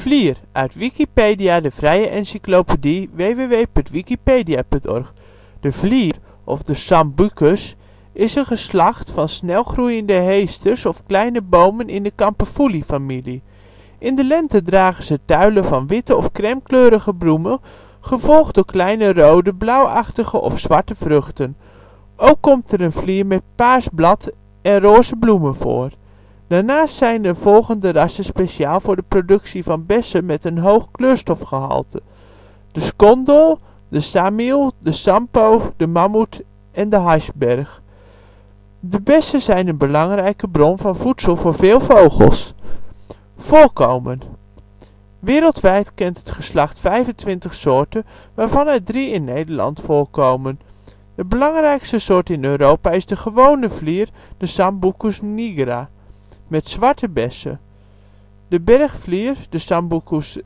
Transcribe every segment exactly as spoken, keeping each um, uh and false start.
vlier, uit Wikipedia, de vrije encyclopedie. w w w punt wikipedia punt org. De vlier, of de Sambucus, is een geslacht van snelgroeiende heesters of kleine bomen in de kamperfoelie-familie. In de lente dragen ze tuilen van witte of crèmekleurige bloemen, gevolgd door kleine rode, blauwachtige of zwarte vruchten. Ook komt er een vlier met paars blad en roze bloemen voor. Daarnaast zijn de volgende rassen speciaal voor de productie van bessen met een hoog kleurstofgehalte: de skondel, de samiel, de sampo, de mammoet en de haschberg. De bessen zijn een belangrijke bron van voedsel voor veel vogels. Voorkomen. Wereldwijd kent het geslacht vijfentwintig soorten, waarvan er drie in Nederland voorkomen. De belangrijkste soort in Europa is de gewone vlier, de Sambucus nigra, met zwarte bessen. De bergvlier, de Sambucus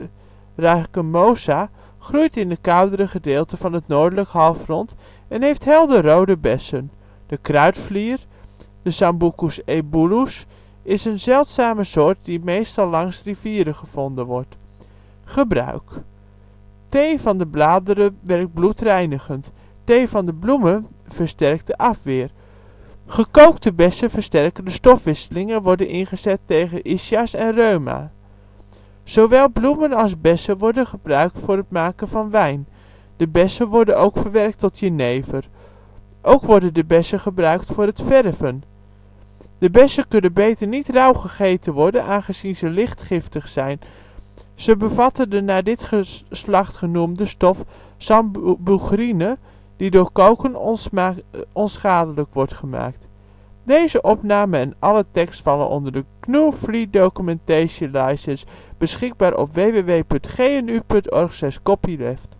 racemosa, groeit in de koudere gedeelten van het noordelijk halfrond en heeft helder rode bessen. De kruidvlier, de Sambucus ebulus, is een zeldzame soort die meestal langs rivieren gevonden wordt. Gebruik. Thee van de bladeren werkt bloedreinigend. Thee van de bloemen versterkt de afweer. Gekookte bessen versterken de stofwisseling en worden ingezet tegen ischias en reuma. Zowel bloemen als bessen worden gebruikt voor het maken van wijn. De bessen worden ook verwerkt tot jenever. Ook worden de bessen gebruikt voor het verven. De bessen kunnen beter niet rauw gegeten worden, aangezien ze licht giftig zijn. Ze bevatten de naar dit geslacht genoemde stof sambugrine, die door koken onschadelijk wordt gemaakt. Deze opname en alle tekst vallen onder de G N U Free Documentation License, beschikbaar op w w w punt g n u punt org slash copyleft.